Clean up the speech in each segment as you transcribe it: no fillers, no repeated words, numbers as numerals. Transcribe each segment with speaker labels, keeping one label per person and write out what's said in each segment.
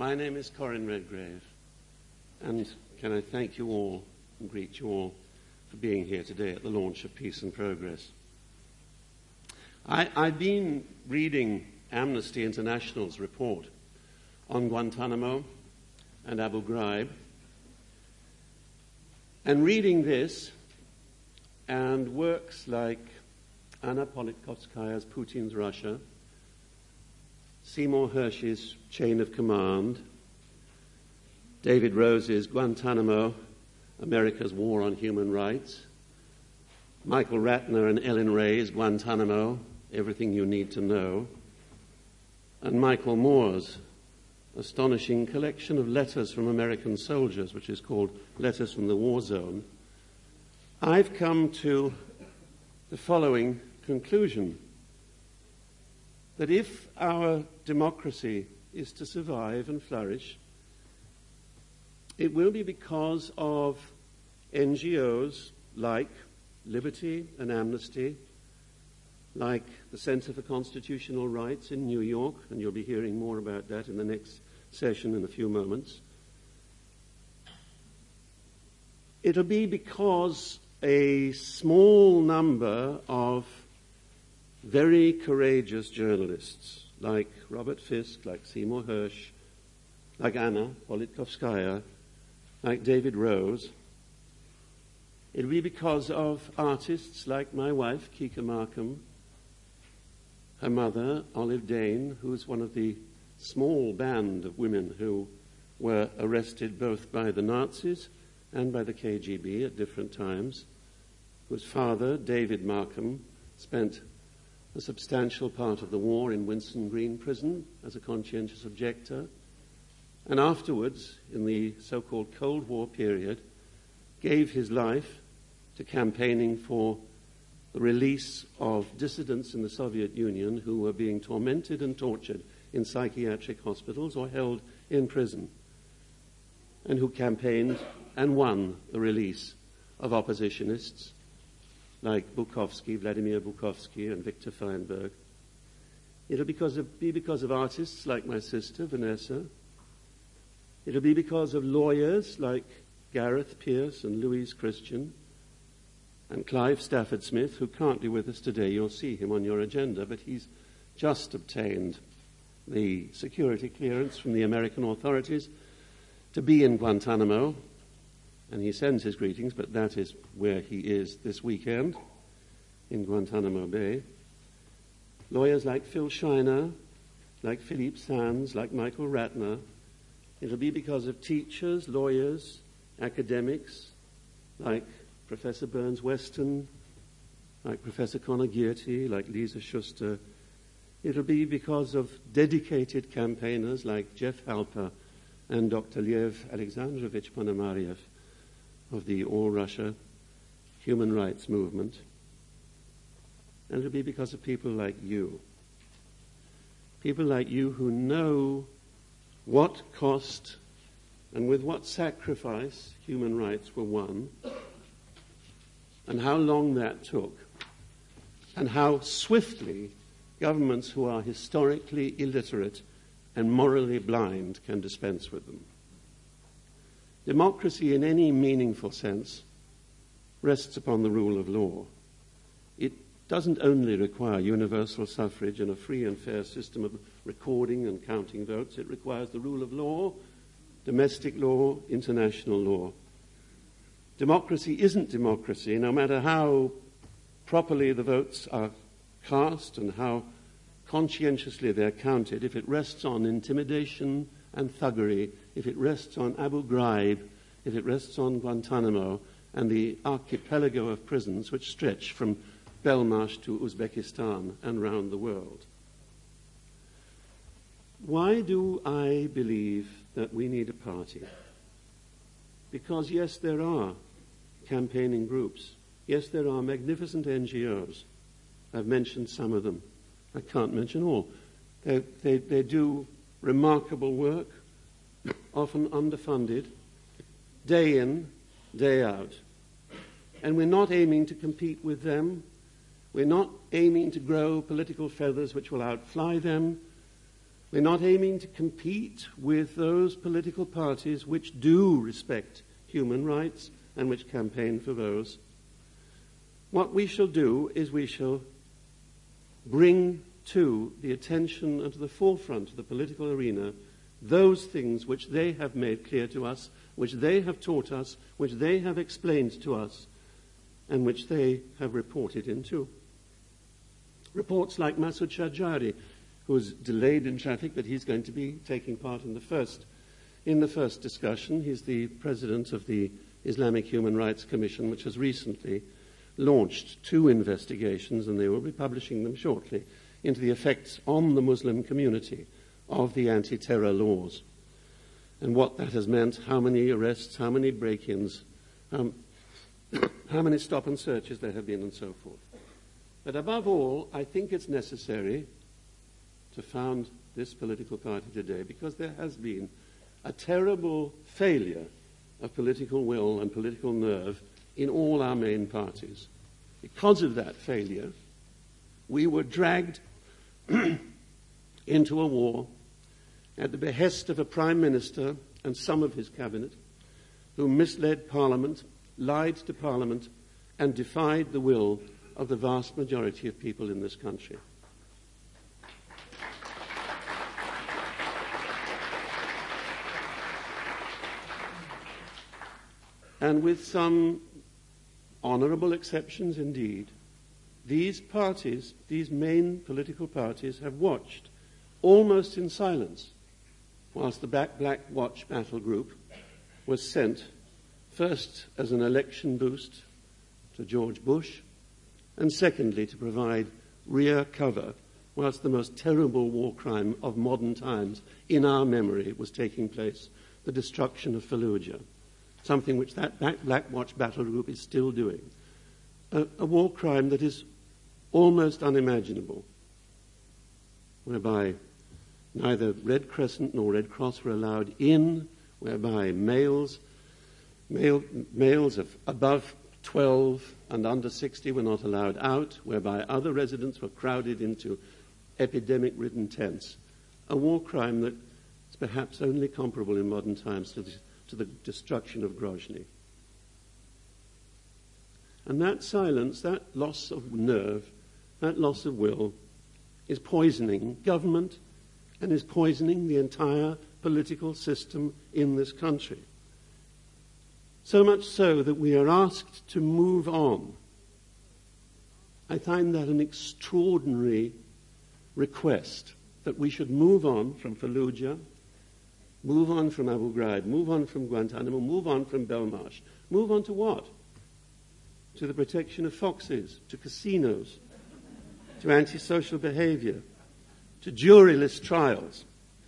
Speaker 1: My name is Corin Redgrave, and can I thank you all and greet you all for being here today at the launch of Peace and Progress. I've been reading Amnesty International's report on Guantanamo and Abu Ghraib, and reading this and works like Anna Politkovskaya's Putin's Russia, Seymour Hersh's Chain of Command, David Rose's Guantanamo, America's War on Human Rights, Michael Ratner and Ellen Ray's Guantanamo, Everything You Need to Know, and Michael Moore's astonishing collection of letters from American soldiers, which is called Letters from the War Zone, I've come to the following conclusion: that if our democracy is to survive and flourish, it will be because of NGOs like Liberty and Amnesty, like the Center for Constitutional Rights in New York, and you'll be hearing more about that in the next session in a few moments. It'll be because a small number of very courageous journalists like Robert Fisk, like Seymour Hersh, like Anna Politkovskaya, like David Rose. It'll be because of artists like my wife, Kika Markham, her mother, Olive Dane, who's one of the small band of women who were arrested both by the Nazis and by the KGB at different times, whose father, David Markham, spent a substantial part of the war in Winson Green Prison as a conscientious objector, and afterwards, in the so-called Cold War period, gave his life to campaigning for the release of dissidents in the Soviet Union who were being tormented and tortured in psychiatric hospitals or held in prison, and who campaigned and won the release of oppositionists like Bukovsky, Vladimir Bukovsky, and Viktor Feinberg. It'll be because of artists like my sister, Vanessa. It'll be because of lawyers like Gareth Pierce and Louise Christian, and Clive Stafford Smith, who can't be with us today. You'll see him on your agenda, but he's just obtained the security clearance from the American authorities to be in Guantanamo, and he sends his greetings, but that is where he is this weekend, in Guantanamo Bay. Lawyers like Phil Shiner, like Philippe Sands, like Michael Ratner. It'll be because of teachers, lawyers, academics, like Professor Burns Weston, like Professor Conor Gearty, like Lisa Schuster. It'll be because of dedicated campaigners like Jeff Halper and Dr. Lev Alexandrovich Ponomariev of the All Russia Human Rights Movement. And it'll be because of people like you who know what cost and with what sacrifice human rights were won, and how long that took, and how swiftly governments who are historically illiterate and morally blind can dispense with them. Democracy in any meaningful sense rests upon the rule of law. It doesn't only require universal suffrage and a free and fair system of recording and counting votes. It requires the rule of law, domestic law, international law. Democracy isn't democracy, no matter how properly the votes are cast and how conscientiously they're counted, if it rests on intimidation and thuggery, if it rests on Abu Ghraib, if it rests on Guantanamo and the archipelago of prisons which stretch from Belmarsh to Uzbekistan and round the world. Why do I believe that we need a party? Because, yes, there are campaigning groups. Yes, there are magnificent NGOs. I've mentioned some of them. I can't mention all. They do remarkable work, often underfunded, day in, day out. And we're not aiming to compete with them. We're not aiming to grow political feathers which will outfly them. We're not aiming to compete with those political parties which do respect human rights and which campaign for those. What we shall do is we shall bring to the attention and to the forefront of the political arena those things which they have made clear to us, which they have taught us, which they have explained to us, and which they have reported into. Reports like Masoud Shajari, who was delayed in traffic, but he's going to be taking part in the first discussion. He's the president of the Islamic Human Rights Commission, which has recently launched 2 investigations, and they will be publishing them shortly, into the effects on the Muslim community of the anti-terror laws and what that has meant, how many arrests, how many break-ins, how many stop and searches there have been, and so forth. But above all, I think it's necessary to found this political party today because there has been a terrible failure of political will and political nerve in all our main parties. Because of that failure, we were dragged into a war at the behest of a prime minister and some of his cabinet who misled Parliament, lied to Parliament, and defied the will of the vast majority of people in this country. And with some honourable exceptions indeed, these parties, these main political parties, have watched almost in silence whilst the Black Watch battle group was sent first as an election boost to George Bush and secondly to provide rear cover whilst the most terrible war crime of modern times in our memory was taking place, the destruction of Fallujah, something which that Black Watch battle group is still doing. A war crime that is almost unimaginable, whereby neither Red Crescent nor Red Cross were allowed in, whereby males of above 12 and under 60 were not allowed out, whereby other residents were crowded into epidemic-ridden tents. A war crime that is perhaps only comparable in modern times to the destruction of Grozny. And that silence, that loss of nerve, that loss of will, is poisoning government and is poisoning the entire political system in this country. So much so that we are asked to move on. I find that an extraordinary request, that we should move on from Fallujah, move on from Abu Ghraib, move on from Guantanamo, move on from Belmarsh. Move on to what? To the protection of foxes, to casinos, to antisocial behavior, to juryless trials.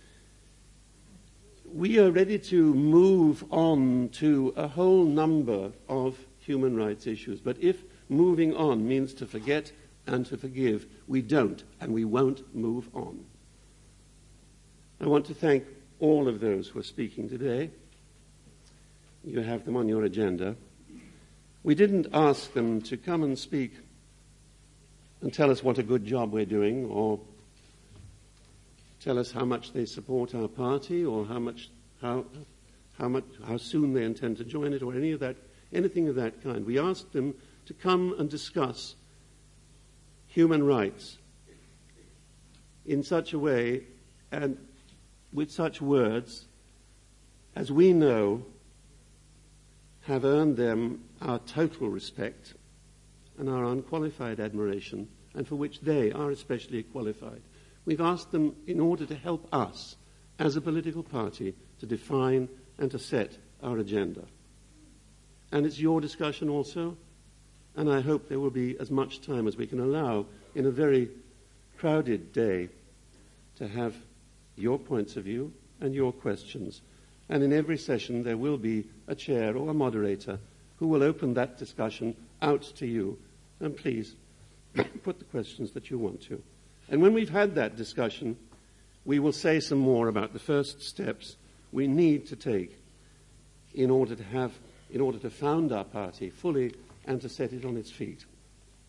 Speaker 1: We are ready to move on to a whole number of human rights issues. But if moving on means to forget and to forgive, we don't and we won't move on. I want to thank all of those who are speaking today. You have them on your agenda. We didn't ask them to come and speak and tell us what a good job we're doing, or tell us how much they support our party, or how soon they intend to join it, or anything of that kind. We asked them to come and discuss human rights in such a way and with such words as we know have earned them our total respect and our unqualified admiration, and for which they are especially qualified. We've asked them in order to help us as a political party to define and to set our agenda. And it's your discussion also, and I hope there will be as much time as we can allow in a very crowded day to have your points of view and your questions. And in every session there will be a chair or a moderator who will open that discussion out to you. And please, put the questions that you want to. And when we've had that discussion, we will say some more about the first steps we need to take in order to found our party fully and to set it on its feet.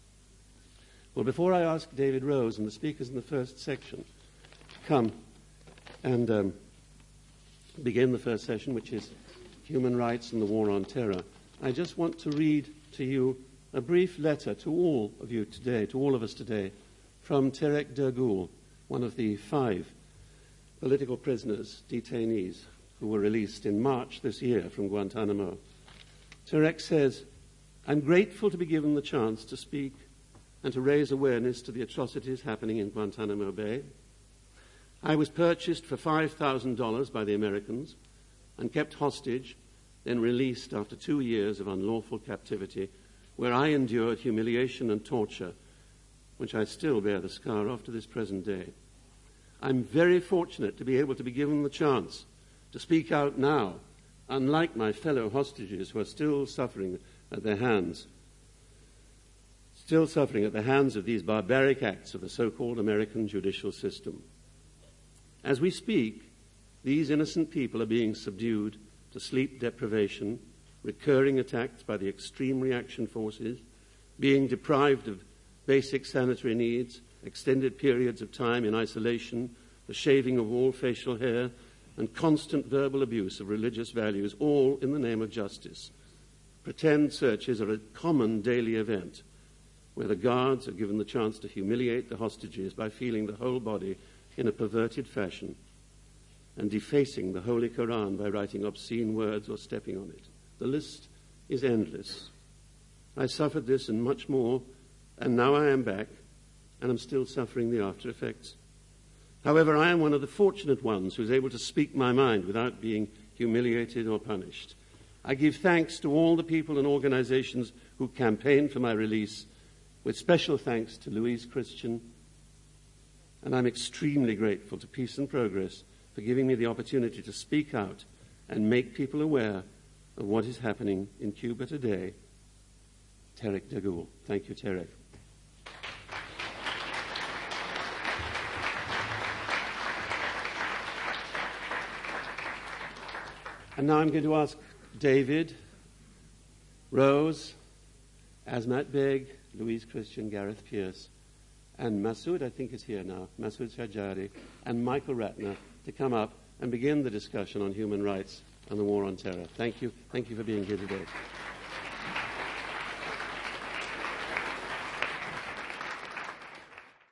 Speaker 1: Well, before I ask David Rose and the speakers in the first section to come and begin the first session, which is Human Rights and the War on Terror. I just want to read to you a brief letter to all of you today, to all of us today, from Terek Dergul, one of the 5 political prisoners, detainees, who were released in March this year from Guantanamo. Terek says, "I'm grateful to be given the chance to speak and to raise awareness to the atrocities happening in Guantanamo Bay. I was purchased for $5,000 by the Americans and kept hostage, then released after 2 years of unlawful captivity, where I endured humiliation and torture, which I still bear the scar of to this present day. I'm very fortunate to be able to be given the chance to speak out now, unlike my fellow hostages who are still suffering at the hands of these barbaric acts of the so-called American judicial system. As we speak, these innocent people are being subdued to sleep deprivation, recurring attacks by the extreme reaction forces, being deprived of basic sanitary needs, extended periods of time in isolation, the shaving of all facial hair, and constant verbal abuse of religious values, all in the name of justice. Pretend searches are a common daily event, where the guards are given the chance to humiliate the hostages by feeling the whole body in a perverted fashion and defacing the Holy Quran by writing obscene words or stepping on it. The list is endless. I suffered this and much more, and now I am back, and I'm still suffering the after effects. However, I am one of the fortunate ones who is able to speak my mind without being humiliated or punished. I give thanks to all the people and organizations who campaigned for my release, with special thanks to Louise Christian, and I'm extremely grateful to Peace and Progress for giving me the opportunity to speak out and make people aware of what is happening in Cuba today. Terek Dergul. Thank you, Terek. And now I'm going to ask David, Rose, Azmat Beg, Louise Christian, Gareth Pierce, and Masood, I think is here now, Masood Shajari, and Michael Ratner to come up and begin the discussion on human rights and the war on terror. Thank you. Thank you for being here today.